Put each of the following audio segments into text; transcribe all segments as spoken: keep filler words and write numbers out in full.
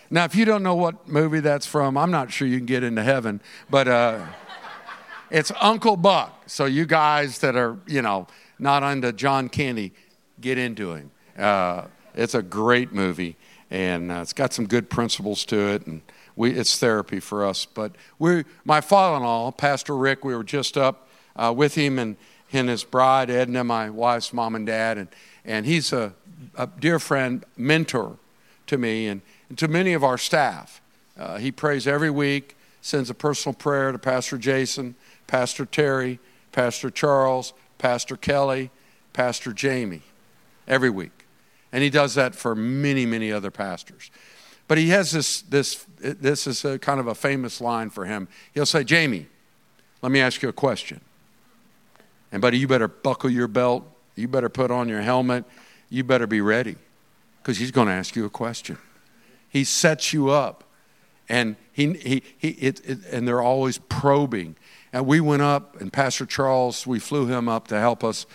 Now, if you don't know what movie that's from, I'm not sure you can get into heaven, but uh, it's Uncle Buck. So you guys that are, you know, not into John Candy, get into him. Uh, it's a great movie, and uh, it's got some good principles to it, and we it's therapy for us. But we, my father-in-law, Pastor Rick, we were just up uh, with him and, and his bride, Edna, my wife's mom and dad, and, and he's a, a dear friend, mentor to me, and and to many of our staff. Uh, he prays every week, sends a personal prayer to Pastor Jason, Pastor Terry, Pastor Charles, Pastor Kelly, Pastor Jamie, every week. And he does that for many, many other pastors. But he has this, this, this is a kind of a famous line for him. He'll say, Jamie, let me ask you a question. And buddy, you better buckle your belt. You better put on your helmet. You better be ready, because he's going to ask you a question. He sets you up, and he he he it, it, and they're always probing. And we went up, and Pastor Charles, we flew him up to help us,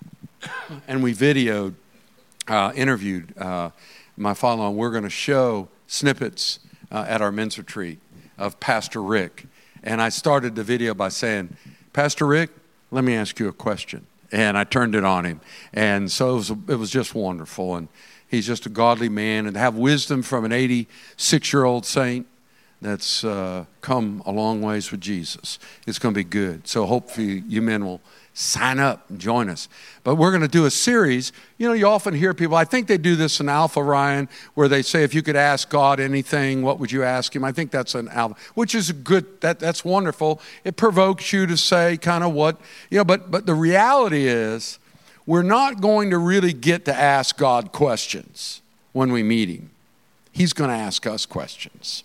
and we videoed, uh, interviewed uh, my father-in-law. We're going to show snippets uh, at our men's retreat of Pastor Rick. And I started the video by saying, Pastor Rick, let me ask you a question. And I turned it on him, and so it was it was just wonderful. And he's just a godly man, and to have wisdom from an eighty-six-year-old saint that's uh, come a long ways with Jesus, it's going to be good. So hopefully you men will sign up and join us. But we're going to do a series. You know, you often hear people, I think they do this in Alpha, Ryan, where they say, if you could ask God anything, what would you ask him? I think that's an Alpha, which is good. That, that's wonderful. It provokes you to say kind of what, you know, but, but the reality is, we're not going to really get to ask God questions when we meet him. He's going to ask us questions.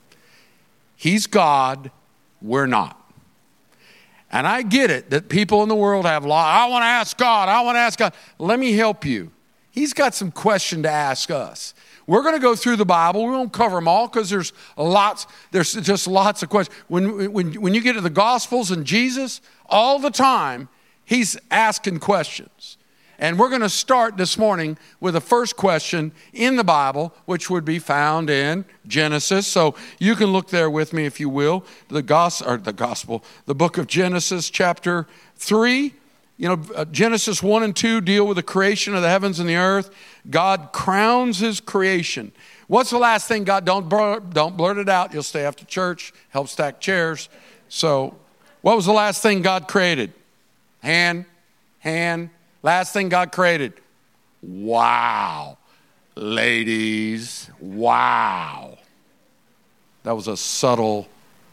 He's God, we're not. And I get it that people in the world have law. I want to ask God, I want to ask God. Let me help you. He's got some question to ask us. We're going to go through the Bible. We won't cover them all because there's lots, there's just lots of questions. When, when, when you get to the Gospels and Jesus, all the time, he's asking questions. And we're going to start this morning with the first question in the Bible, which would be found in Genesis. So you can look there with me, if you will. The gospel, or the gospel, the book of Genesis, chapter three. You know, uh, Genesis one and two deal with the creation of the heavens and the earth. God crowns his creation. What's the last thing God, don't blurt, don't blurt it out. You'll stay after church, help stack chairs. So what was the last thing God created? Hand, hand. Last thing God created. Wow. Ladies, wow. That was a subtle,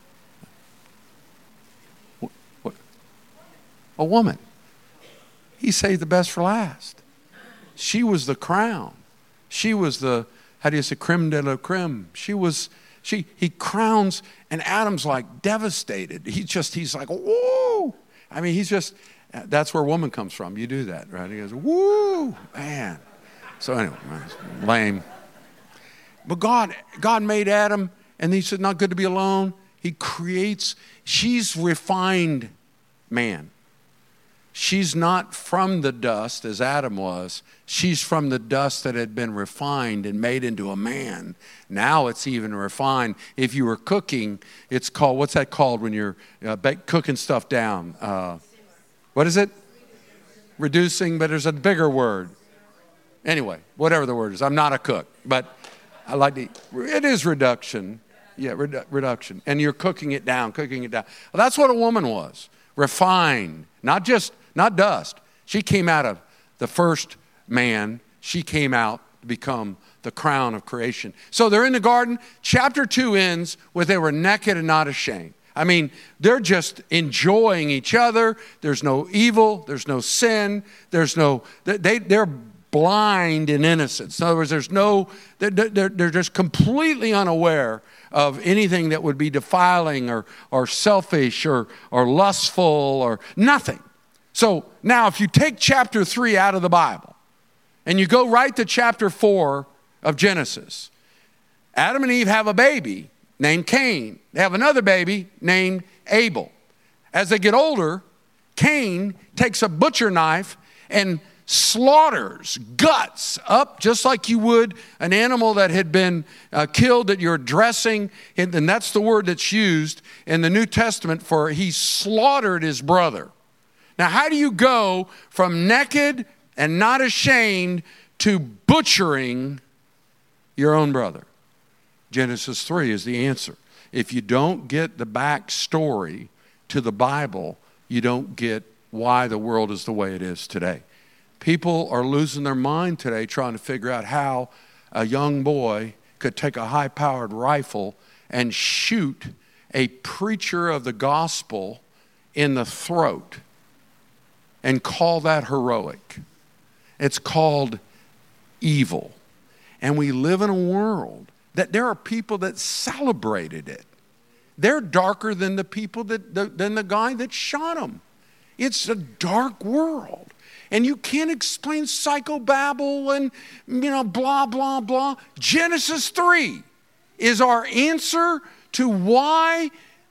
what? A woman. He saved the best for last. She was the crown. She was the, how do you say, creme de la creme. She was, she, he crowns, and Adam's like devastated. He just, he's like, whoa. I mean, he's just, that's where woman comes from. You do that, right? He goes, woo, man. So anyway, lame. But God, God made Adam, and he said, not good to be alone. He creates, she's refined man. She's not from the dust as Adam was. She's from the dust that had been refined and made into a man. Now it's even refined. If you were cooking, it's called, what's that called when you're uh, bake, cooking stuff down? Uh, What is it? Reducing, but there's a bigger word. Anyway, whatever the word is. I'm not a cook, but I like to, it is reduction. Yeah, redu- reduction. And you're cooking it down, cooking it down. Well, that's what a woman was. Refined. Not just, not dust. She came out of the first man. She came out to become the crown of creation. So they're in the garden. Chapter two ends with they were naked and not ashamed. I mean, they're just enjoying each other. There's no evil. There's no sin. There's no, they, they're blind in innocence. In other words, there's no, they're, they're, they're just completely unaware of anything that would be defiling or, or selfish or, or lustful or nothing. So now if you take chapter three out of the Bible and you go right to chapter four of Genesis, Adam and Eve have a baby named Cain. They have another baby named Abel. As they get older, Cain takes a butcher knife and slaughters guts up just like you would an animal that had been uh, killed that you're dressing. And, and that's the word that's used in the New Testament for he slaughtered his brother. Now, how do you go from naked and not ashamed to butchering your own brother? Genesis three is the answer. If you don't get the backstory to the Bible, you don't get why the world is the way it is today. People are losing their mind today trying to figure out how a young boy could take a high-powered rifle and shoot a preacher of the gospel in the throat and call that heroic. It's called evil. And we live in a world that there are people that celebrated it. They're darker than the people that, the, than the guy that shot him. It's a dark world. And you can't explain psychobabble and, you know, blah, blah, blah. Genesis three is our answer to why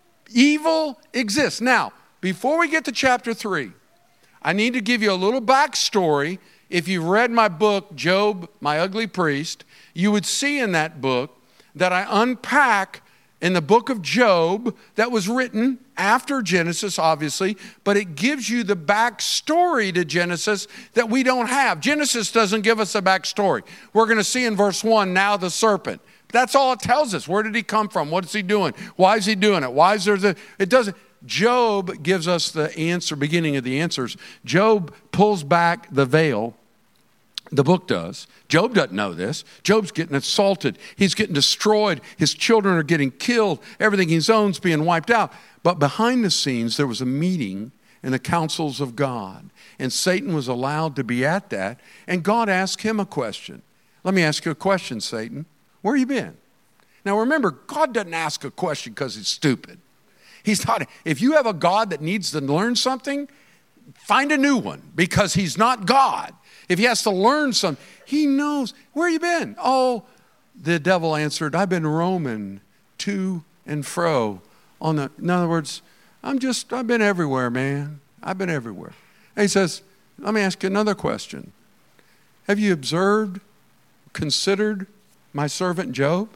evil exists. Now, before we get to chapter three, I need to give you a little backstory. If you've read my book, Job, My Ugly Priest, you would see in that book that I unpack in the book of Job that was written after Genesis, obviously, but it gives you the backstory to Genesis that we don't have. Genesis doesn't give us a backstory. We're going to see in verse one, now the serpent. That's all it tells us. Where did he come from? What is he doing? Why is he doing it? Why is there the, it doesn't, Job gives us the answer, beginning of the answers. Job pulls back the veil. The book does. Job doesn't know this. Job's getting assaulted. He's getting destroyed. His children are getting killed. Everything he owns being wiped out. But behind the scenes, there was a meeting in the councils of God. And Satan was allowed to be at that. And God asked him a question. Let me ask you a question, Satan. Where you been? Now remember, God doesn't ask a question because he's stupid. He's not. If you have a God that needs to learn something, find a new one because he's not God. If he has to learn something, he knows. Where you been? Oh, the devil answered, I've been roaming to and fro. On the, in other words, I'm just, I've been everywhere, man. I've been everywhere. And he says, let me ask you another question. Have you observed, considered my servant Job?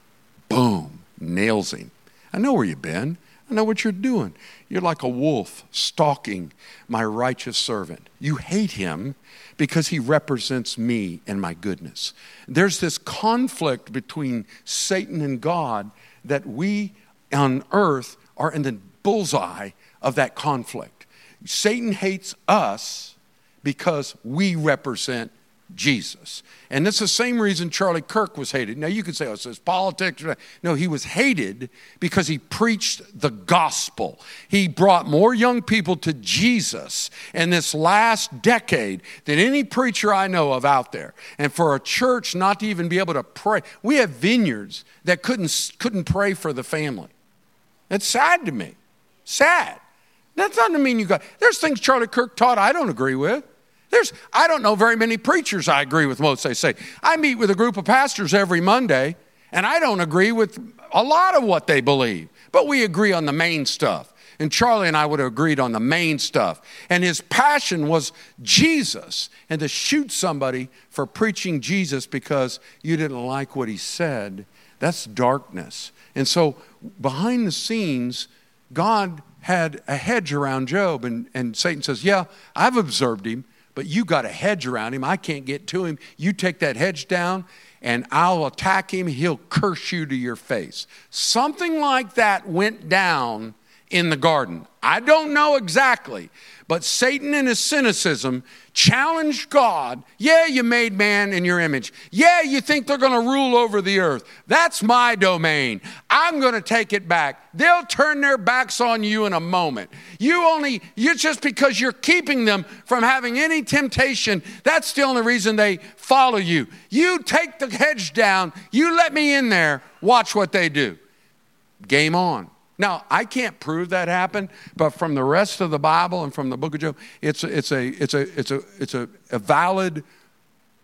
Boom, nails him. I know where you've been. I know what you're doing. You're like a wolf stalking my righteous servant. You hate him because he represents me and my goodness. There's this conflict between Satan and God that we on earth are in the bullseye of that conflict. Satan hates us because we represent Jesus. And that's the same reason Charlie Kirk was hated. Now you could say, oh, so it's politics. No, he was hated because he preached the gospel. He brought more young people to Jesus in this last decade than any preacher I know of out there. And for a church not to even be able to pray. We have vineyards that couldn't, couldn't pray for the family. It's sad to me. Sad. That doesn't mean you got, there's things Charlie Kirk taught I don't agree with. There's, I don't know very many preachers I agree with most they say. I meet with a group of pastors every Monday, and I don't agree with a lot of what they believe. But we agree on the main stuff. And Charlie and I would have agreed on the main stuff. And his passion was Jesus. And to shoot somebody for preaching Jesus because you didn't like what he said, that's darkness. And so behind the scenes, God had a hedge around Job. And, and Satan says, yeah, I've observed him. But you got a hedge around him. I can't get to him. You take that hedge down and I'll attack him. He'll curse you to your face. Something like that went down in the garden. I don't know exactly, but Satan in his cynicism challenged God. Yeah, you made man in your image. Yeah, you think they're going to rule over the earth. That's my domain. I'm going to take it back. They'll turn their backs on you in a moment. You only, you just because you're keeping them from having any temptation, that's the only reason they follow you. You take the hedge down. You let me in there. Watch what they do. Game on. Now, I can't prove that happened, but from the rest of the Bible and from the book of Job, it's a, it's a, it's a, it's a, it's a, a valid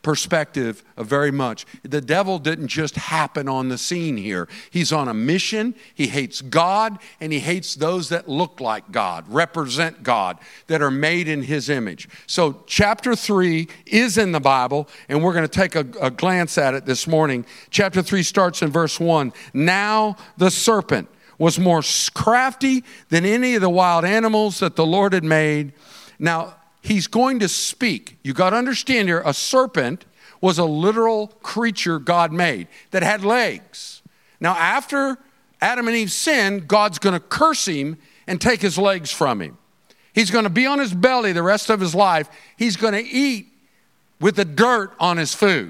perspective of very much. The devil didn't just happen on the scene here. He's on a mission. He hates God, and he hates those that look like God, represent God, that are made in his image. So chapter three is in the Bible, and we're going to take a, a glance at it this morning. Chapter three starts in verse one. Now the serpent was more crafty than any of the wild animals that the Lord had made. Now, he's going to speak. You got to understand here, a serpent was a literal creature God made that had legs. Now, after Adam and Eve sinned, God's going to curse him and take his legs from him. He's going to be on his belly the rest of his life. He's going to eat with the dirt on his food.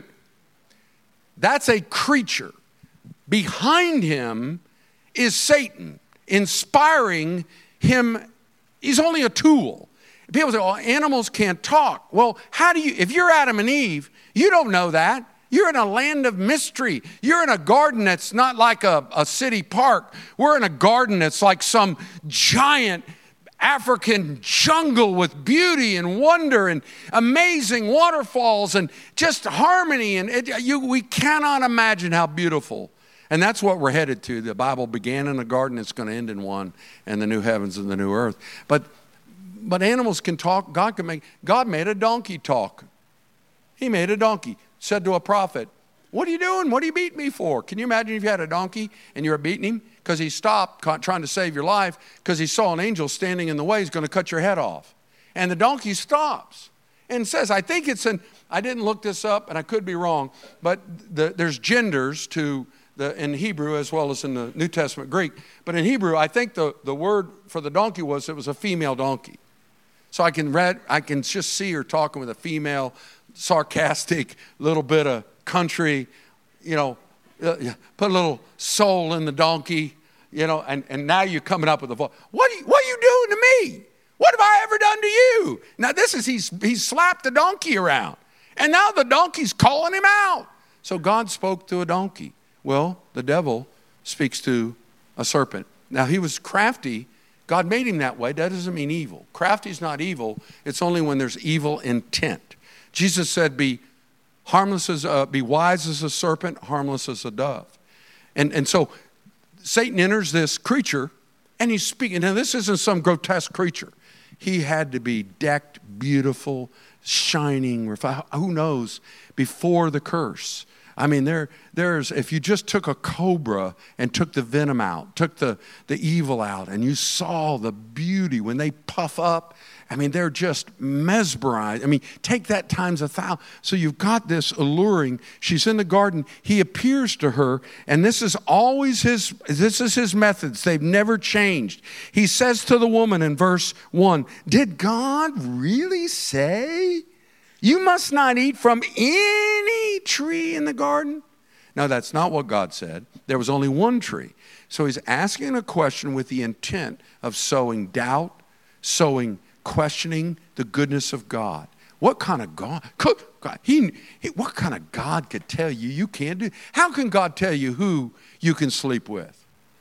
That's a creature. Behind him is Satan, inspiring him. He's only a tool. People say, oh, animals can't talk. Well, how do you, if you're Adam and Eve, you don't know that. You're in a land of mystery. You're in a garden that's not like a, a city park. We're in a garden that's like some giant African jungle with beauty and wonder and amazing waterfalls and just harmony. And it, you, we cannot imagine how beautiful. And that's what we're headed to. The Bible began in a garden. It's going to end in one, and the new heavens and the new earth. But But animals can talk. God can make. God made a donkey talk. He made a donkey. Said to a prophet, "What are you doing? What are you beating me for?" Can you imagine if you had a donkey and you were beating him because he stopped trying to save your life because he saw an angel standing in the way. He's going to cut your head off, and the donkey stops and says, "I think it's in." I didn't look this up, and I could be wrong, but the, there's genders to the in Hebrew as well as in the New Testament Greek. But in Hebrew, I think the the word for the donkey was it was a female donkey. So I can read, I can just see her talking with a female, sarcastic, little bit of country, you know, uh, put a little soul in the donkey, you know, and, and now you're coming up with a voice. What are you, what are you doing to me? What have I ever done to you? Now this is, he's, he's slapped the donkey around. And now the donkey's calling him out. So God spoke to a donkey. Well, the devil speaks to a serpent. Now he was crafty. God made him that way. That doesn't mean evil. Crafty is not evil. It's only when there's evil intent. Jesus said, be harmless as a, be wise as a serpent, harmless as a dove. And, and so Satan enters this creature and he's speaking. Now this isn't some grotesque creature. He had to be decked, beautiful, shining, who knows, before the curse. I mean, there, there's, if you just took a cobra and took the venom out, took the, the evil out, and you saw the beauty when they puff up, I mean, they're just mesmerized. I mean, take that times a thousand. So you've got this alluring. She's in the garden. He appears to her, and this is always his, this is his methods. They've never changed. He says to the woman in verse one, did God really say, you must not eat from any tree in the garden? No, that's not what God said. There was only one tree. So he's asking a question with the intent of sowing doubt, sowing questioning the goodness of God. What kind of God? Could, God he, he, what kind of God could tell you you can't do? How can God tell you who you can sleep with?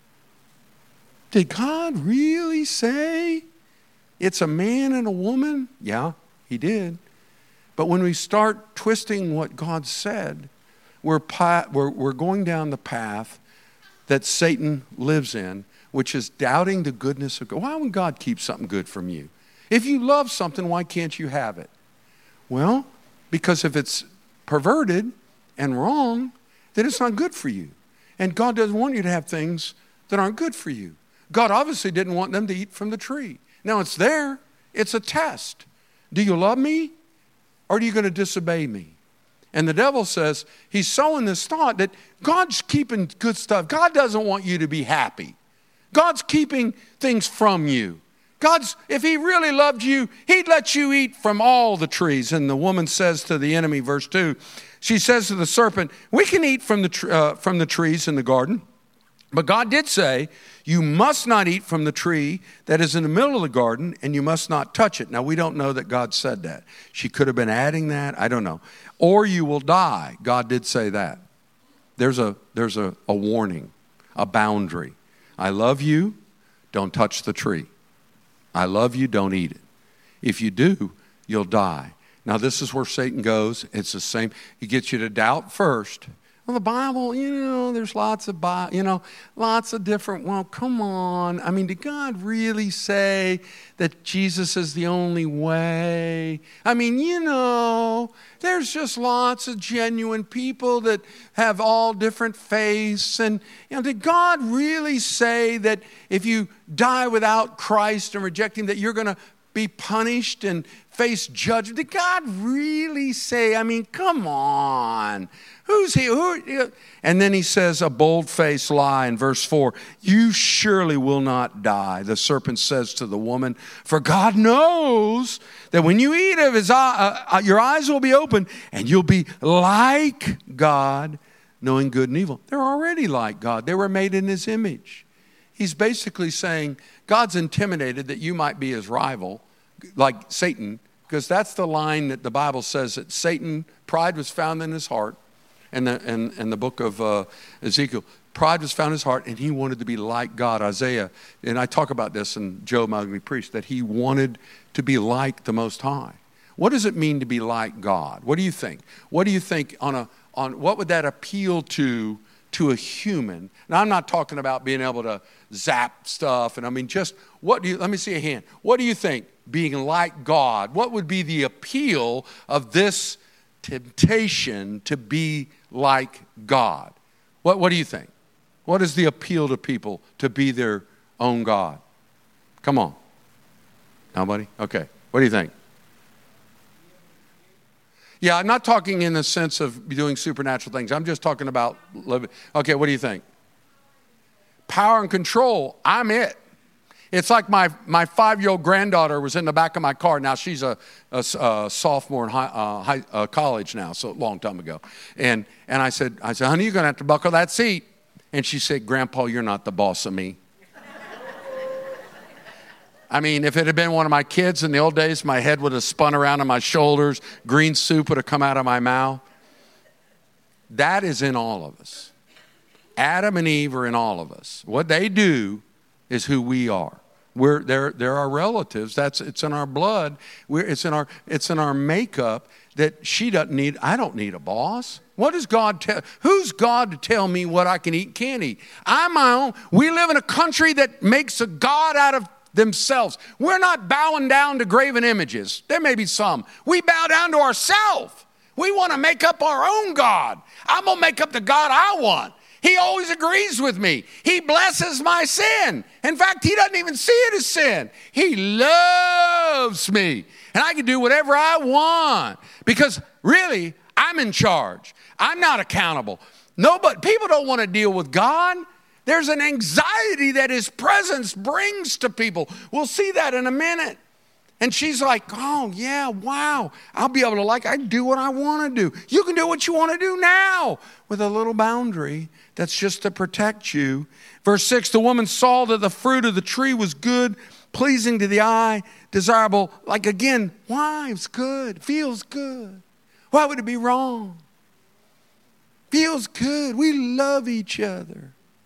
Did God really say it's a man and a woman? Yeah, he did. But when we start twisting what God said, we're, we're, we're going down the path that Satan lives in, which is doubting the goodness of God. Why would God keep something good from you? If you love something, why can't you have it? Well, because if it's perverted and wrong, then it's not good for you. And God doesn't want you to have things that aren't good for you. God obviously didn't want them to eat from the tree. Now it's there. It's a test. Do you love me? Or are you going to disobey me? And the devil says, he's sowing this thought that God's keeping good stuff. God doesn't want you to be happy. God's keeping things from you. God's, if he really loved you, he'd let you eat from all the trees. And the woman says to the enemy, verse two, she says to the serpent, we can eat from the, uh, from the trees in the garden. But God did say, you must not eat from the tree that is in the middle of the garden, and you must not touch it. Now, we don't know that God said that. She could have been adding that. I don't know. Or you will die. God did say that. There's a, there's a, a warning, a boundary. I love you. Don't touch the tree. I love you. Don't eat it. If you do, you'll die. Now, this is where Satan goes. It's the same. He gets you to doubt first. Well, the Bible, you know, there's lots of, you know, lots of different, well, come on. I mean, did God really say that Jesus is the only way? I mean, you know, there's just lots of genuine people that have all different faiths. And, you know, did God really say that if you die without Christ and reject him, that you're going to be punished and face judgment? Did God really say? I mean, come on. Who's he? Who? And then he says a bold-faced lie in verse four. You surely will not die, the serpent says to the woman, for God knows that when you eat of his eye, uh, your eyes will be open and you'll be like God, knowing good and evil. They're already like God. They were made in his image. He's basically saying God's intimidated that you might be his rival, like Satan, because that's the line that the Bible says that Satan, pride was found in his heart. And the, and, and the book of uh, Ezekiel, pride was found in his heart, and he wanted to be like God. Isaiah, and I talk about this in Job, My Ugly Priest, that he wanted to be like the Most High. What does it mean to be like God? What do you think? What do you think on a on what would that appeal to to a human? Now, I'm not talking about being able to zap stuff, and I mean just what do you? Let me see a hand. What do you think? Being like God. What would be the appeal of this temptation to be like God? What, what do you think? What is the appeal to people to be their own God? Come on. Nobody? Okay. What do you think? Yeah, I'm not talking in the sense of doing supernatural things. I'm just talking about living. Okay, what do you think? Power and control. I'm it. It's like my, my five-year-old granddaughter was in the back of my car. Now, she's a, a, a sophomore in high, uh, high, uh, college now, so a long time ago. And, and I said, I said, honey, you're going to have to buckle that seat. And she said, Grandpa, you're not the boss of me. I mean, if it had been one of my kids in the old days, my head would have spun around on my shoulders. Green soup would have come out of my mouth. That is in all of us. Adam and Eve are in all of us. What they do is who we are. We're they're they're our relatives. That's it's in our blood. We're it's in our it's in our makeup that she doesn't need. I don't need a boss. What does God tell? Who's God to tell me what I can eat and can't eat? I'm my own. We live in a country that makes a God out of themselves. We're not bowing down to graven images. There may be some. We bow down to ourselves. We want to make up our own God. I'm gonna make up the God I want. He always agrees with me. He blesses my sin. In fact, he doesn't even see it as sin. He loves me. And I can do whatever I want because really, I'm in charge. I'm not accountable. Nobody, people don't want to deal with God. There's an anxiety that his presence brings to people. We'll see that in a minute. And she's like, oh, yeah, wow. I'll be able to like, I can do what I want to do. You can do what you want to do now with a little boundary that's just to protect you. Verse six, the woman saw that the fruit of the tree was good, pleasing to the eye, desirable. Like again, why? It's good, feels good. Why would it be wrong? Feels good. We love each other.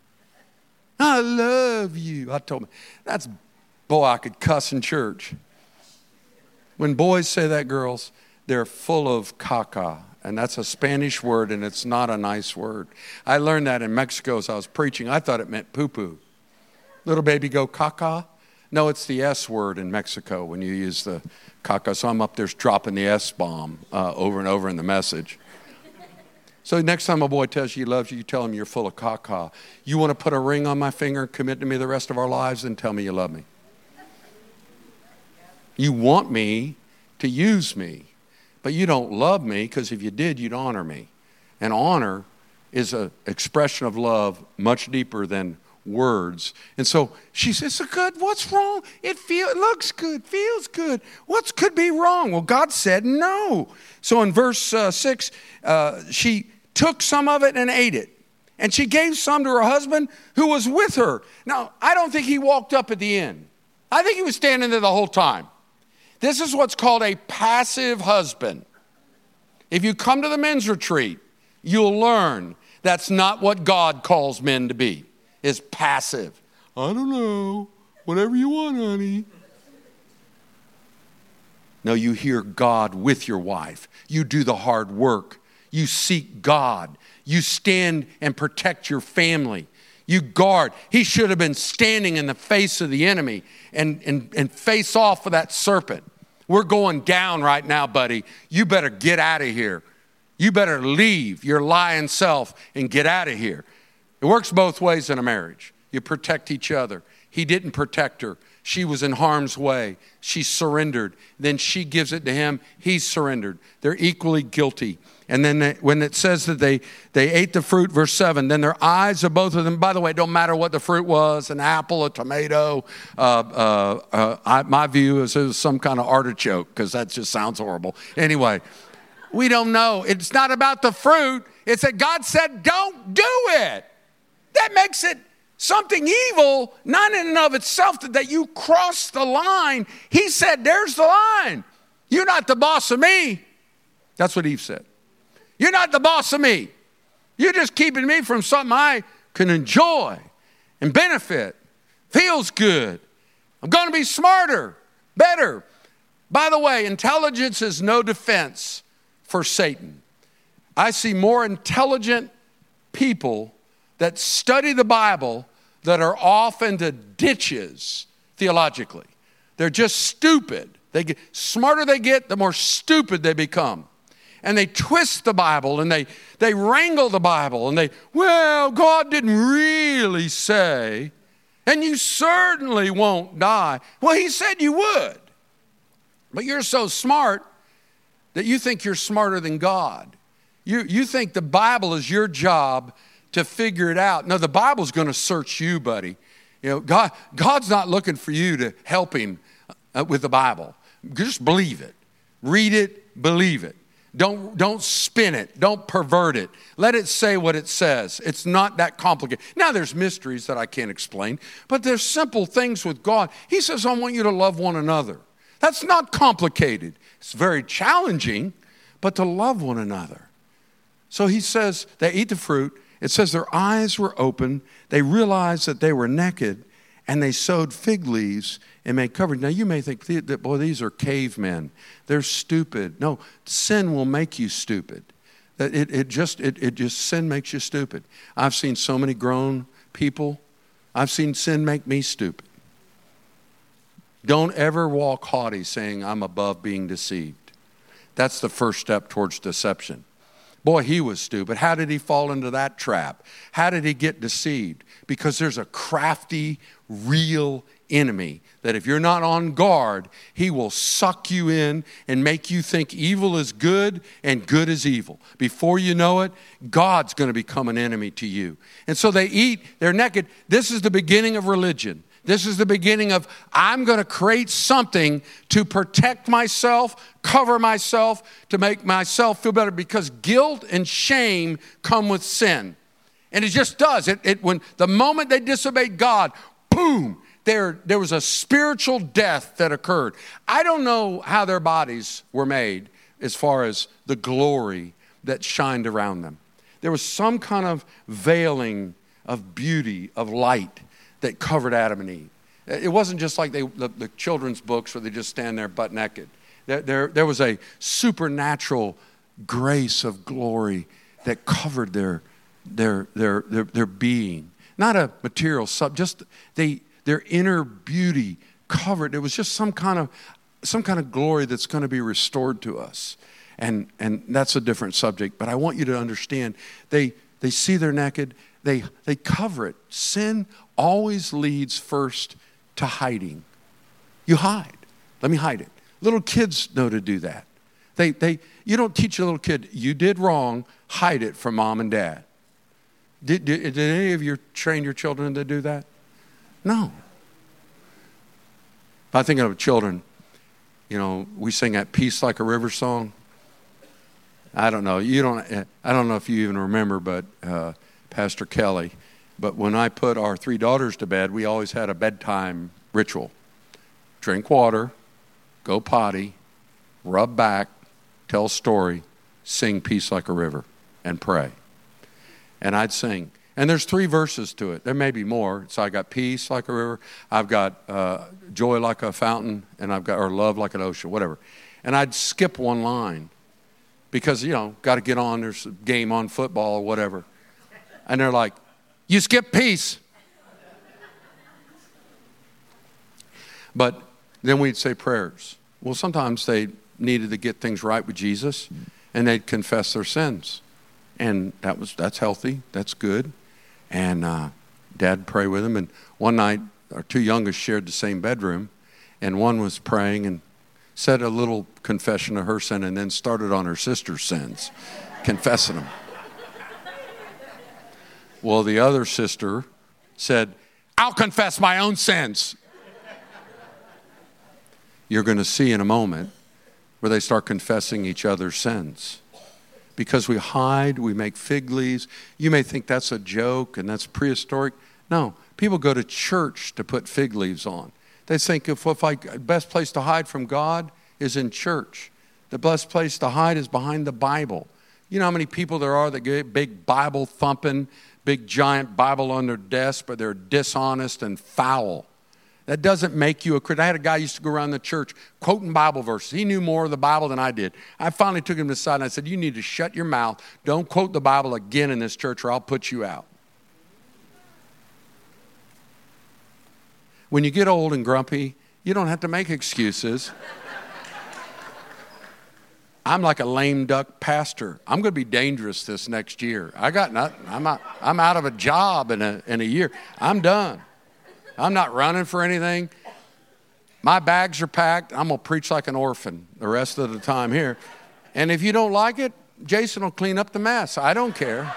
I love you. I told me, that's, boy, I could cuss in church. When boys say that, girls, they're full of caca. And that's a Spanish word, and it's not a nice word. I learned that in Mexico as I was preaching. I thought it meant poo-poo. Little baby go caca. No, it's the S word in Mexico when you use the caca. So I'm up there dropping the S-bomb uh, over and over in the message. So next time a boy tells you he loves you, you tell him you're full of caca. You want to put a ring on my finger and commit to me the rest of our lives, then tell me you love me. You want me to use me, but you don't love me because if you did, you'd honor me. And honor is an expression of love much deeper than words. And so she says, it's good. What's wrong? It feel, it looks good, feels good. What could be wrong? Well, God said no. So in verse uh, six, uh, she took some of it and ate it. And she gave some to her husband who was with her. Now, I don't think he walked up at the end. I think he was standing there the whole time. This is what's called a passive husband. If you come to the men's retreat, you'll learn that's not what God calls men to be, is passive. I don't know, whatever you want, honey. No, you hear God with your wife. You do the hard work. You seek God. You stand and protect your family. You guard. He should have been standing in the face of the enemy and, and, and face off with that serpent. We're going down right now, buddy. You better get out of here. You better leave your lying self and get out of here. It works both ways in a marriage. You protect each other. He didn't protect her. She was in harm's way. She surrendered. Then she gives it to him. He surrendered. They're equally guilty. And then they, when it says that they, they ate the fruit, verse seven, then their eyes of both of them, by the way, it don't matter what the fruit was, an apple, a tomato. Uh, uh, uh, I, my view is it was some kind of artichoke because that just sounds horrible. Anyway, we don't know. It's not about the fruit. It's that God said, don't do it. That makes it something evil, not in and of itself, that, that you cross the line. He said, there's the line. You're not the boss of me. That's what Eve said. You're not the boss of me. You're just keeping me from something I can enjoy and benefit. Feels good. I'm going to be smarter, better. By the way, intelligence is no defense for Satan. I see more intelligent people that study the Bible that are off into ditches theologically. They're just stupid. They get, smarter they get, the more stupid they become. And they twist the Bible and they, they wrangle the Bible and they, well, God didn't really say, and you certainly won't die. Well, he said you would. But you're so smart that you think you're smarter than God. You, you think the Bible is your job to figure it out. No, the Bible's going to search you, buddy. You know, God, God's not looking for you to help him uh, with the Bible. Just believe it. Read it, believe it. Don't, don't spin it. Don't pervert it. Let it say what it says. It's not that complicated. Now, there's mysteries that I can't explain, but there's simple things with God. He says, I want you to love one another. That's not complicated. It's very challenging, but to love one another. So he says, they eat the fruit. It says their eyes were open. They realized that they were naked, and they sewed fig leaves and made coverings. Now, you may think, that, boy, these are cavemen. They're stupid. No, sin will make you stupid. It, it, just, it, it just, sin makes you stupid. I've seen so many grown people. I've seen sin make me stupid. Don't ever walk haughty saying, I'm above being deceived. That's the first step towards deception. Boy, he was stupid. How did he fall into that trap? How did he get deceived? Because there's a crafty, real enemy that if you're not on guard, he will suck you in and make you think evil is good and good is evil. Before you know it, God's going to become an enemy to you. And so they eat, they're naked. This is the beginning of religion. This is the beginning of, I'm going to create something to protect myself, cover myself, to make myself feel better, because guilt and shame come with sin. And it just does. It, it when the moment they disobeyed God, boom, there, there was a spiritual death that occurred. I don't know how their bodies were made as far as the glory that shined around them. There was some kind of veiling of beauty, of light, that covered Adam and Eve. It wasn't just like they, the, the children's books where they just stand there butt naked. There, there, there was a supernatural grace of glory that covered their, their, their, their, their being. Not a material sub, just they, their inner beauty covered. It was just some kind of, some kind of glory that's going to be restored to us. And, and that's a different subject. But I want you to understand, they, they see they're naked. They, they cover it. Sin always leads first to hiding. You hide. Let me hide it. Little kids know to do that. They, they, you don't teach a little kid, you did wrong, hide it from mom and dad. Did, did, did any of you train your children to do that? No. I think of children, you know, we sing that Peace Like a River song. I don't know. You don't. I don't know if you even remember, but uh, Pastor Kelly. But when I put our three daughters to bed, we always had a bedtime ritual. Drink water, go potty, rub back, tell a story, sing Peace Like a River, and pray. And I'd sing. And there's three verses to it. There may be more. So I got peace like a river. I've got uh, joy like a fountain, and I've got, or love like an ocean, whatever. And I'd skip one line because, you know, got to get on. There's a game on football or whatever. And they're like, you skip peace. But then we'd say prayers. Well, sometimes they needed to get things right with Jesus, and they'd confess their sins. And that was that's healthy. That's good. And uh, Dad would pray with them. And one night, our two youngest shared the same bedroom, and one was praying and said a little confession of her sin and then started on her sister's sins, confessing them. Well, the other sister said, I'll confess my own sins. You're going to see in a moment where they start confessing each other's sins. Because we hide, we make fig leaves. You may think that's a joke and that's prehistoric. No, people go to church to put fig leaves on. They think if, if I, the best place to hide from God is in church. The best place to hide is behind the Bible. You know how many people there are that get big Bible thumping, big giant Bible on their desk, but they're dishonest and foul. That doesn't make you a Christian. I had a guy who used to go around the church quoting Bible verses. He knew more of the Bible than I did. I finally took him to the side and I said, you need to shut your mouth. Don't quote the Bible again in this church or I'll put you out. When you get old and grumpy, you don't have to make excuses. I'm like a lame duck pastor. I'm going to be dangerous this next year. I got nothing. I'm out, I'm out of a job in a, in a year. I'm done. I'm not running for anything. My bags are packed. I'm going to preach like an orphan the rest of the time here. And if you don't like it, Jason will clean up the mess. I don't care.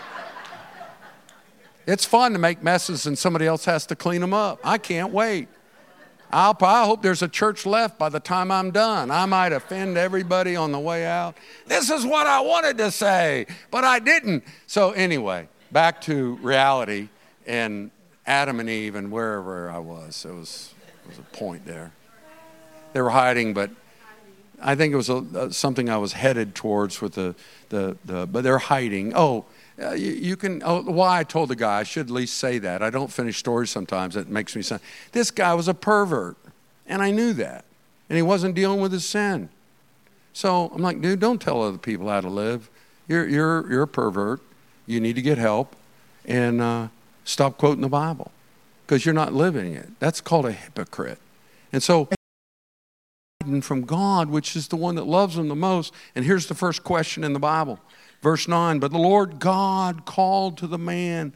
It's fun to make messes and somebody else has to clean them up. I can't wait. I'll, I hope there's a church left by the time I'm done. I might offend everybody on the way out. This is what I wanted to say, but I didn't. So anyway, back to reality and Adam and Eve and wherever I was. It was, it was a point there. They were hiding, but I think it was a, a, something I was headed towards with the, the, the but they're hiding. Oh, uh, you, you can, oh, why I told the guy, I should at least say that. I don't finish stories sometimes. That makes me sound. This guy was a pervert, and I knew that. And he wasn't dealing with his sin. So I'm like, dude, don't tell other people how to live. You're, you're, you're a pervert. You need to get help. And, uh, stop quoting the Bible because you're not living it. That's called a hypocrite. And so, from God, which is the one that loves them the most. And here's the first question in the Bible. Verse nine, but the Lord God called to the man.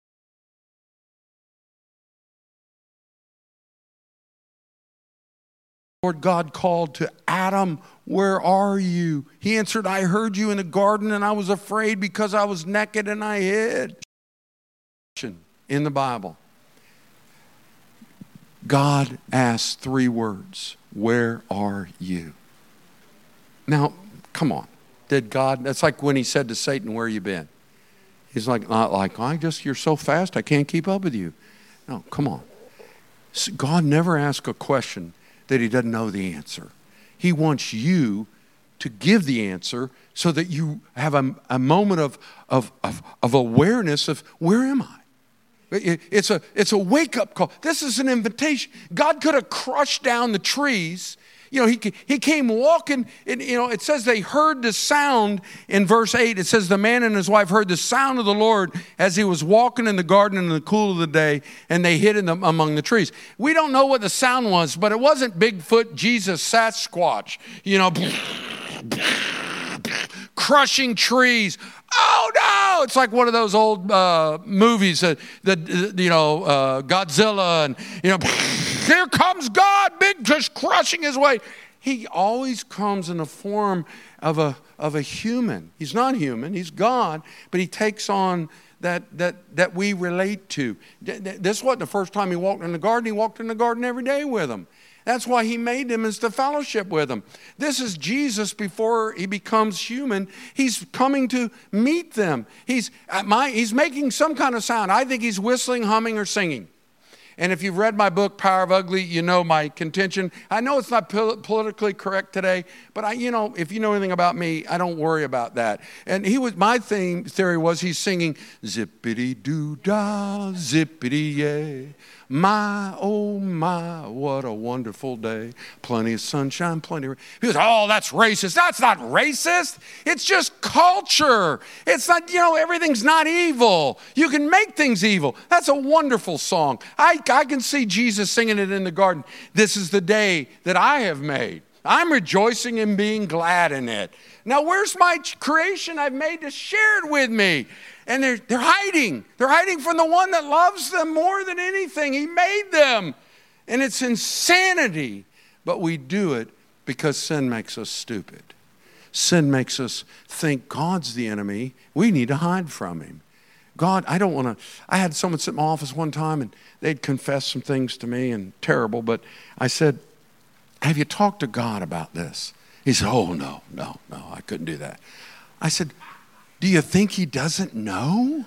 Lord God called to Adam, where are you? He answered, I heard you in the garden and I was afraid because I was naked and I hid. In the Bible, God asked three words. Where are you? Now, come on. Did God, that's like when he said to Satan, where you been? He's like, not like, I just, you're so fast, I can't keep up with you. No, come on. God never asks a question that he doesn't know the answer. He wants you to give the answer so that you have a, a moment of, of, of, of awareness of where am I? It's a, it's a wake-up call. This is an invitation. God could have crushed down the trees. You know, he, he came walking, and, you know, it says they heard the sound in verse eight. It says the man and his wife heard the sound of the Lord as he was walking in the garden in the cool of the day, and they hid in the, among the trees. We don't know what the sound was, but it wasn't Bigfoot, Jesus, Sasquatch, you know, crushing trees. Oh no! It's like one of those old uh, movies, uh, the you know uh, Godzilla, and you know, here comes God, big, just crushing his way. He always comes in the form of a of a human. He's not human; he's God, but he takes on that that that we relate to. This wasn't the first time he walked in the garden. He walked in the garden every day with them. That's why he made them, is to fellowship with them. This is Jesus before he becomes human. He's coming to meet them. He's, at my, he's making some kind of sound. I think he's whistling, humming, or singing. And if you've read my book, Power of Ugly, you know my contention. I know it's not pol- politically correct today, but I, you know, if you know anything about me, I don't worry about that. And he was, my theme theory was he's singing, zippity-doo-dah, zippity-yay. My, oh my, what a wonderful day. Plenty of sunshine, plenty of... He goes, oh, that's racist. That's not racist. It's just culture. It's not, you know, everything's not evil. You can make things evil. That's a wonderful song. I, I can see Jesus singing it in the garden. This is the day that I have made. I'm rejoicing and being glad in it. Now, where's my creation I've made to share it with me? And they're, they're hiding. They're hiding from the one that loves them more than anything. He made them. And it's insanity. But we do it because sin makes us stupid. Sin makes us think God's the enemy. We need to hide from him. God, I don't want to. I had someone sit in my office one time and they'd confess some things to me and terrible. But I said, have you talked to God about this? He said, oh, no, no, no, I couldn't do that. I said, do you think he doesn't know?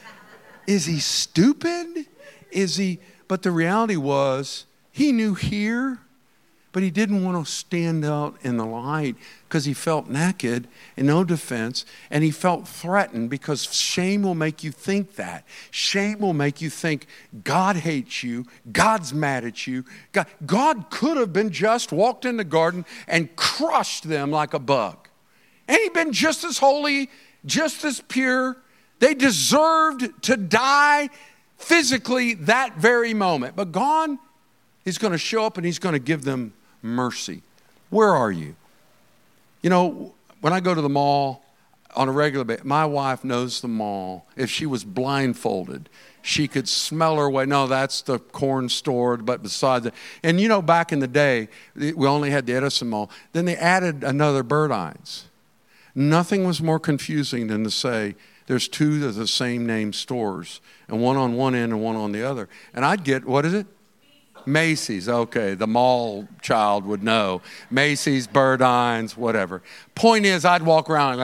Is he stupid? Is he? But the reality was he knew here, but he didn't want to stand out in the light because he felt naked and no defense, and he felt threatened because shame will make you think that. Shame will make you think God hates you, God's mad at you. God, God could have been just, walked in the garden and crushed them like a bug. And he'd been just as holy, just as pure. They deserved to die physically that very moment. But God is going to show up and he's going to give them mercy. Where are you? You know, when I go to the mall on a regular basis, my wife knows the mall. If she was blindfolded, she could smell her way. No, that's the corn store, but besides that. And you know, back in the day, we only had the Edison Mall. Then they added another Birdine's. Nothing was more confusing than to say there's two of the same name stores, and one on one end and one on the other. And I'd get, what is it? Macy's. Okay, the mall child would know. Macy's, Birdine's, whatever. Point is, I'd walk around,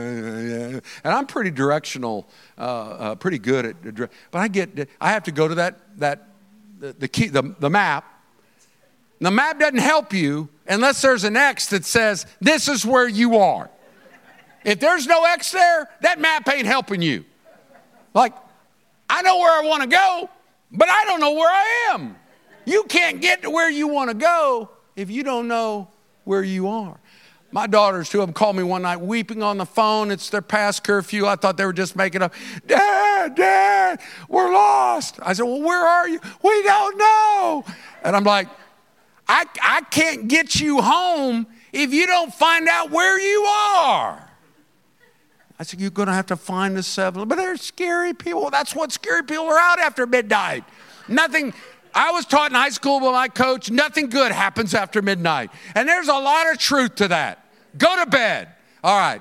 and I'm pretty directional, uh, uh, pretty good at, but I get, I have to go to that, that the, the key, the, the map. The map doesn't help you unless there's an X that says, this is where you are. If there's no X there, that map ain't helping you. Like, I know where I want to go, but I don't know where I am. You can't get to where you want to go if you don't know where you are. My daughters, two of them, called me one night weeping on the phone. It's their past curfew. I thought they were just making up. Dad, Dad, we're lost. I said, well, where are you? We don't know. And I'm like, I, I can't get you home if you don't find out where you are. I said, you're going to have to find the seven. But they're scary people. That's what scary people are out after midnight. Nothing. I was taught in high school by my coach, nothing good happens after midnight. And there's a lot of truth to that. Go to bed. All right.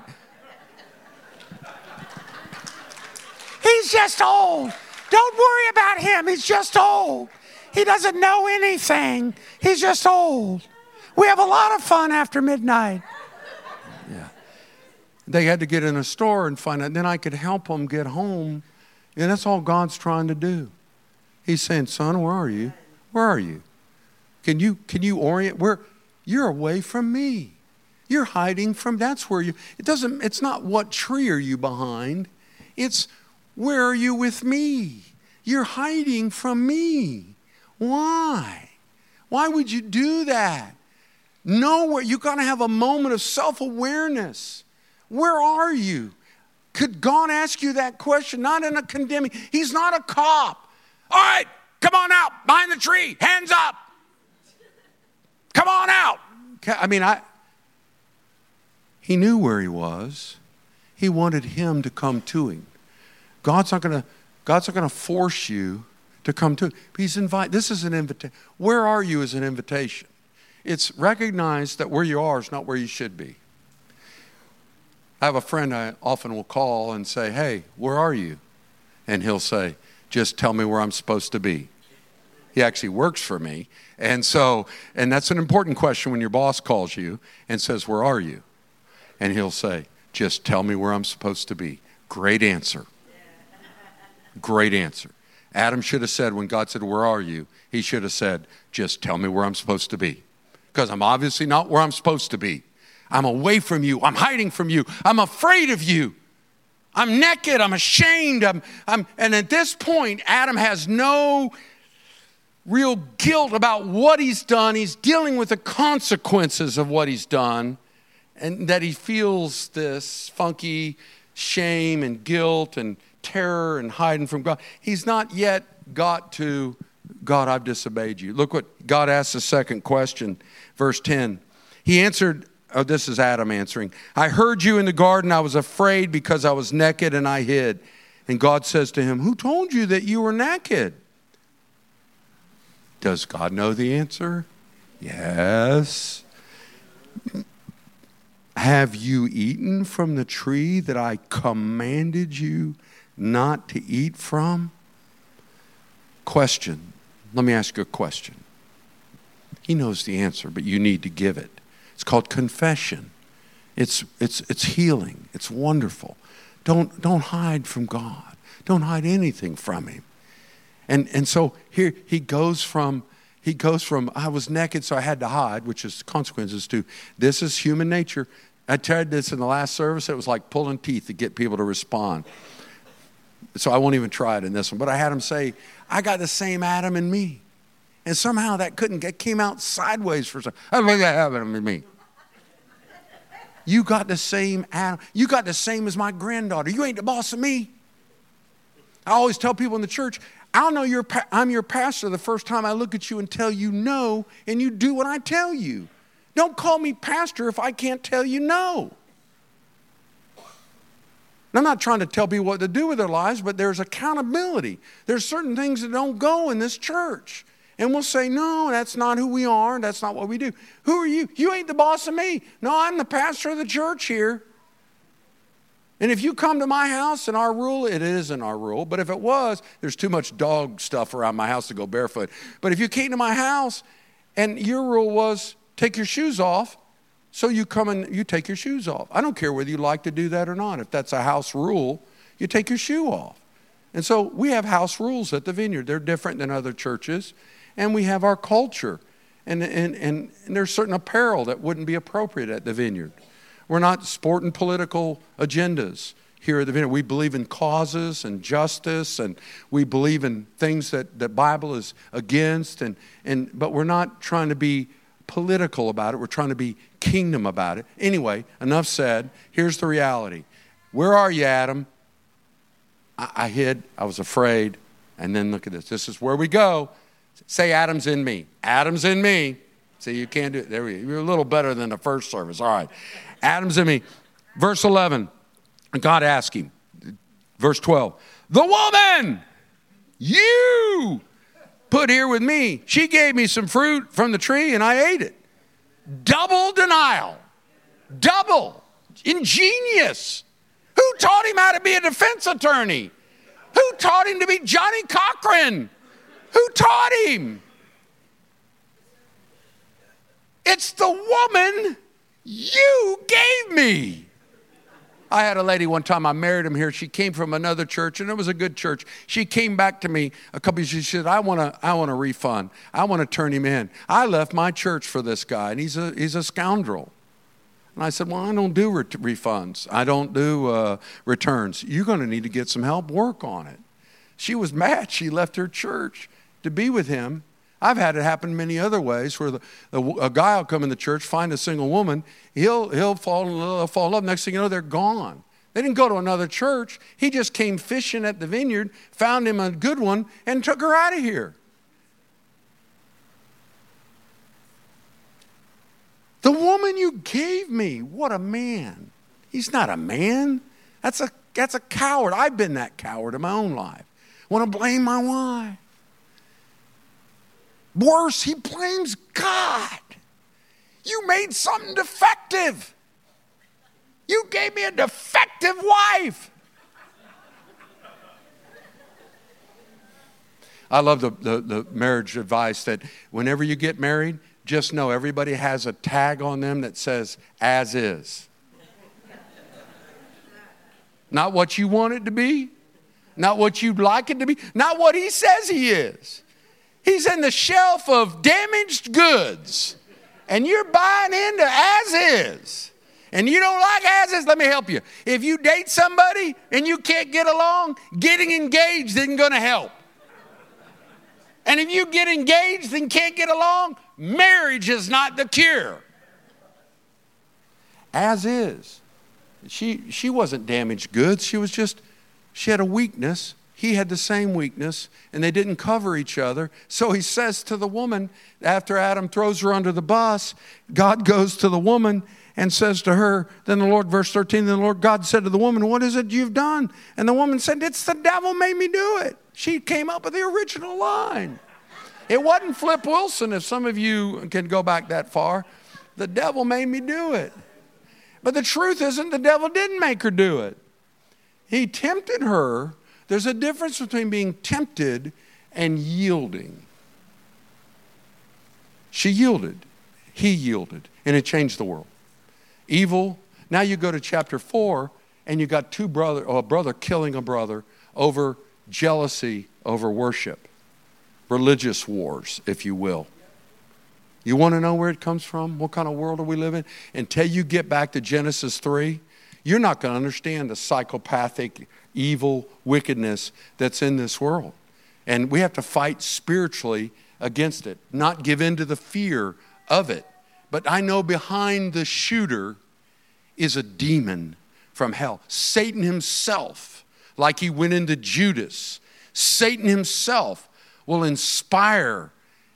He's just old. Don't worry about him. He's just old. He doesn't know anything. He's just old. We have a lot of fun after midnight. Yeah. They had to get in a store and find out. Then I could help them get home. And that's all God's trying to do. He's saying, son, where are you? Where are you? Can you can you orient? Where you're away from me. You're hiding from, that's where you, it doesn't, it's not what tree are you behind. It's where are you with me? You're hiding from me. Why? Why would you do that? Know where, you're going to have a moment of self-awareness. Where are you? Could God ask you that question? Not in a condemning, he's not a cop. All right, come on out, behind the tree, hands up. Come on out. I mean, I, he knew where he was. He wanted him to come to him. God's not going to, God's not going to force you to come to him. He's invite. This is an invitation. Where are you is an invitation. It's recognize that where you are is not where you should be. I have a friend I often will call and say, hey, where are you? And he'll say, just tell me where I'm supposed to be. He actually works for me. And so, and that's an important question when your boss calls you and says, where are you? And he'll say, just tell me where I'm supposed to be. Great answer. Great answer. Adam should have said, when God said, where are you? He should have said, just tell me where I'm supposed to be. Because I'm obviously not where I'm supposed to be. I'm away from you. I'm hiding from you. I'm afraid of you. I'm naked. I'm ashamed. I'm, I'm, and at this point, Adam has no real guilt about what he's done. He's dealing with the consequences of what he's done. And that he feels this funky shame and guilt and terror and hiding from God. He's not yet got to, God, I've disobeyed you. Look what God asks the second question, verse ten. He answered, oh, this is Adam answering. I heard you in the garden. I was afraid because I was naked and I hid. And God says to him, who told you that you were naked? Does God know the answer? Yes. Have you eaten from the tree that I commanded you not to eat from? Question. Let me ask you a question. He knows the answer, but you need to give it. It's called confession. It's, it's, it's healing. It's wonderful. Don't, don't hide from God. Don't hide anything from him. And, and so here he goes from, he goes from, I was naked so I had to hide, which is consequences, to this is human nature. I tried this in the last service. It was like pulling teeth to get people to respond. So I won't even try it in this one. But I had him say, I got the same Adam in me. And somehow that couldn't get, came out sideways for some. I don't think I have it in me. You got the same Adam. You got the same as my granddaughter. You ain't the boss of me. I always tell people in the church, I'll know you're, I'm your pastor the first time I look at you and tell you no, and you do what I tell you. Don't call me pastor if I can't tell you no. And I'm not trying to tell people what to do with their lives, but there's accountability. There's certain things that don't go in this church. And we'll say, no, that's not who we are. That's not what we do. Who are you? You ain't the boss of me. No, I'm the pastor of the church here. And if you come to my house and our rule, it isn't our rule, but if it was, there's too much dog stuff around my house to go barefoot. But if you came to my house and your rule was take your shoes off, so you come and you take your shoes off. I don't care whether you like to do that or not. If that's a house rule, you take your shoe off. And so we have house rules at the Vineyard. They're different than other churches. And we have our culture. And, and, and, and there's certain apparel that wouldn't be appropriate at the Vineyard. We're not sporting political agendas here at the Vineyard. We believe in causes and justice, and we believe in things that the Bible is against. And, and but we're not trying to be political about it. We're trying to be kingdom about it. Anyway, enough said. Here's the reality. Where are you, Adam? I, I hid. I was afraid. And then look at this. This is where we go. Say Adam's in me. Adam's in me. See, you can't do it. There we go. You're a little better than the first service. All right. Adam's in me. Verse eleven. God asked him. Verse twelve. The woman you put here with me, she gave me some fruit from the tree and I ate it. Double denial. Double. Ingenious. Who taught him how to be a defense attorney? Who taught him to be Johnny Cochran? Who taught him? It's the woman you gave me. I had a lady one time, I married him here. She came from another church, and it was a good church. She came back to me a couple of years. She said, I want to I want a refund. I want to turn him in. I left my church for this guy, and he's a, he's a scoundrel. And I said, well, I don't do ret- refunds. I don't do uh, returns. You're going to need to get some help, work on it. She was mad. She left her church to be with him. I've had it happen many other ways where the, the, a guy will come in the church, find a single woman, he'll, he'll fall in love, fall in love. Next thing you know, they're gone. They didn't go to another church. He just came fishing at the Vineyard, found him a good one, and took her out of here. The woman you gave me, what a man. He's not a man. That's a, that's a coward. I've been that coward in my own life. Want to blame my wife. Worse, he blames God. You made something defective. You gave me a defective wife. I love the, the, the marriage advice that whenever you get married, just know everybody has a tag on them that says, as is. Not what you want it to be, Not what you'd like it to be. Not what he says he is. He's in the shelf of damaged goods. And you're buying into as is. And you don't like as is, let me help you. If you date somebody and you can't get along, getting engaged isn't going to help. And if you get engaged and can't get along, marriage is not the cure. As is. She, she wasn't damaged goods. She was just, she had a weakness. He had the same weakness, and they didn't cover each other. So he says to the woman, after Adam throws her under the bus, God goes to the woman and says to her, then the Lord, verse thirteen, then the Lord God said to the woman, what is it you've done? And the woman said, it's the devil made me do it. She came up with the original line. It wasn't Flip Wilson, if some of you can go back that far. The devil made me do it. But the truth isn't the devil didn't make her do it. He tempted her. There's a difference between being tempted and yielding. She yielded. He yielded. And it changed the world. Evil. Now you go to chapter four and you got two brother, or a brother killing a brother over jealousy, over worship. Religious wars, if you will. You want to know where it comes from? What kind of world are we living in? Until you get back to Genesis three, you're not going to understand the psychopathic, evil wickedness that's in this world. And we have to fight spiritually against it, not give in to the fear of it. But I know behind the shooter is a demon from hell. Satan himself, like he went into Judas. Satan himself will inspire,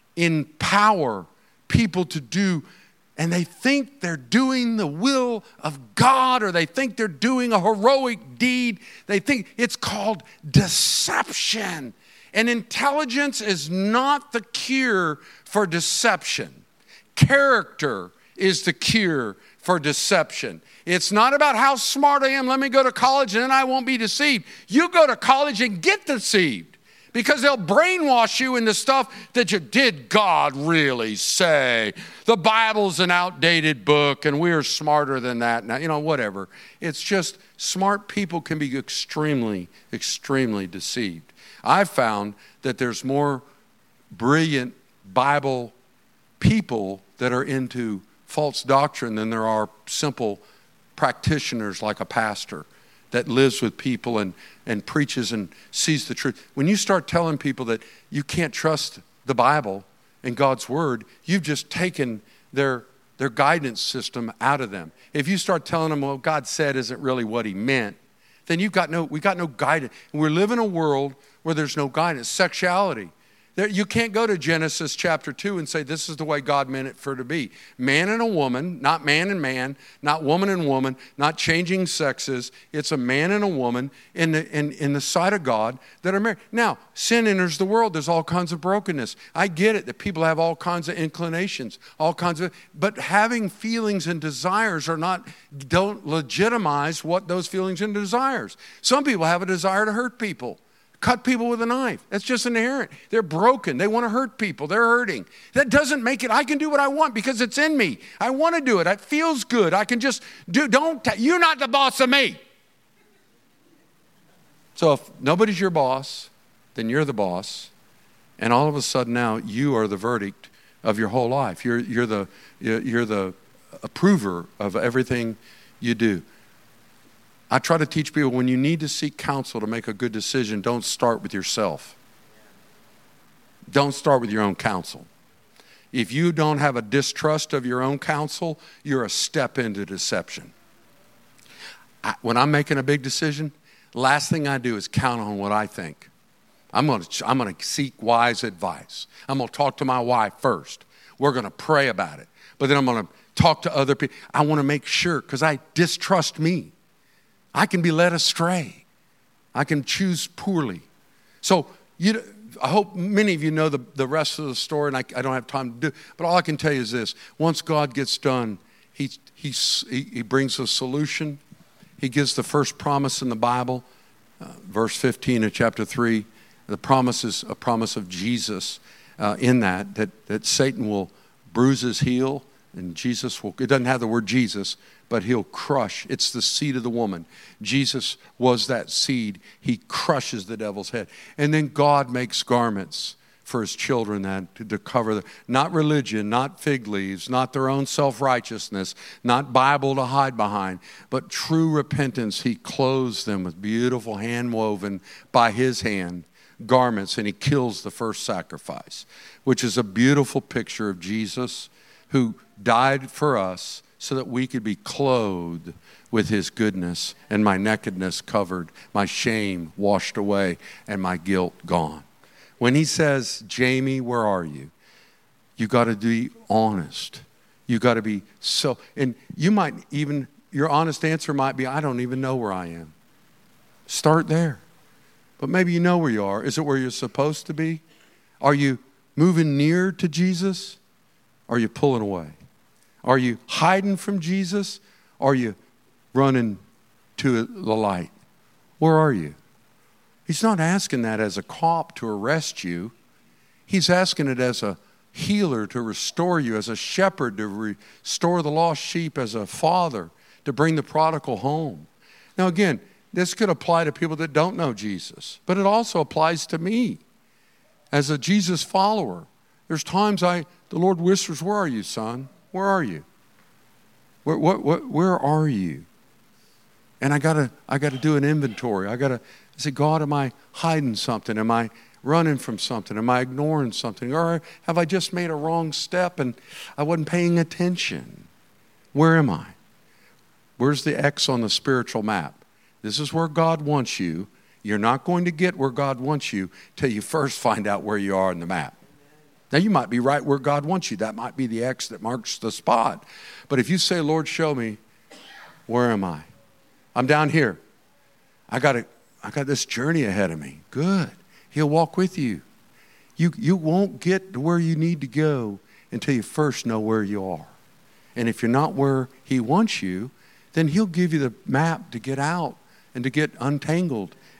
empower people to do, and they think they're doing the will of God, or they think they're doing a heroic deed. They think it's called deception. And intelligence is not the cure for deception. Character is the cure for deception. It's not about how smart I am. Let me go to college and then I won't be deceived. You go to college and get deceived because they'll brainwash you into stuff that you did God really say. The Bible's an outdated book and we're smarter than that. Now, you know, whatever. It's just smart people can be extremely, extremely deceived. I've found that there's more brilliant Bible people that are into false doctrine than there are simple practitioners like a pastor that lives with people and, and preaches and sees the truth. When you start telling people that you can't trust the Bible and God's word, you've just taken their, their guidance system out of them. If you start telling them, well, God said isn't really what he meant, then you've got no, we got no guidance. And we live in a world where there's no guidance. Sexuality. There, you can't go to Genesis chapter two and say this is the way God meant it for it to be. Man and a woman, not man and man, not woman and woman, not changing sexes. It's a man and a woman in the, in, in the sight of God that are married. Now, sin enters the world. There's all kinds of brokenness. I get it that people have all kinds of inclinations, all kinds of, but having feelings and desires are not, don't legitimize what those feelings and desires. Some people have a desire to hurt people. Cut people with a knife. That's just inherent. They're broken. They want to hurt people. They're hurting. That doesn't make it, I can do what I want because it's in me. I want to do it. It feels good. I can just do, don't, you're not the boss of me. So if nobody's your boss, then you're the boss. And all of a sudden now you are the verdict of your whole life. You're, you're, the, you're the approver of everything you do. I try to teach people when you need to seek counsel to make a good decision, don't start with yourself. Don't start with your own counsel. If you don't have a distrust of your own counsel, you're a step into deception. I, when I'm making a big decision, last thing I do is count on what I think. I'm going to I'm going to seek wise advice. I'm going to talk to my wife first. We're going to pray about it. But then I'm going to talk to other people. I want to make sure because I distrust me. I can be led astray. I can choose poorly. So you, I hope many of you know the, the rest of the story, and I, I don't have time to do it. But all I can tell you is this. Once God gets done, he, he, he brings a solution. He gives the first promise in the Bible, uh, verse fifteen of chapter three. The promise is a promise of Jesus uh, in that, that, that Satan will bruise his heel, and Jesus will, it doesn't have the word Jesus, but he'll crush. It's the seed of the woman. Jesus was that seed. He crushes the devil's head. And then God makes garments for his children that to, to cover the, not religion, not fig leaves, not their own self-righteousness, not Bible to hide behind, but true repentance. He clothes them with beautiful hand-woven by his hand garments, and he kills the first sacrifice, which is a beautiful picture of Jesus who died for us so that we could be clothed with his goodness, and my nakedness covered, my shame washed away, and my guilt gone. When he says, Jamie, where are you? You got to be honest. You got to be so, and you might even, your honest answer might be, I don't even know where I am. Start there. But maybe you know where you are. Is it where you're supposed to be? Are you moving near to Jesus? Are you pulling away? Are you hiding from Jesus? Are you running to the light? Where are you? He's not asking that as a cop to arrest you. He's asking it as a healer to restore you, as a shepherd to restore the lost sheep, as a father to bring the prodigal home. Now again, this could apply to people that don't know Jesus, but it also applies to me as a Jesus follower. There's times I, the Lord whispers, where are you, son? Where are you? Where, what, what, where are you? And I gotta, I gotta do an inventory. I gotta say, God, am I hiding something? Am I running from something? Am I ignoring something? Or have I just made a wrong step and I wasn't paying attention? Where am I? Where's the X on the spiritual map? This is where God wants you. You're not going to get where God wants you till you first find out where you are on the map. Now, you might be right where God wants you. That might be the X that marks the spot. But if you say, Lord, show me, where am I? I'm down here. I got a, I got this journey ahead of me. Good. He'll walk with you. You, you won't get to where you need to go until you first know where you are. And if you're not where he wants you, then he'll give you the map to get out and to get untangled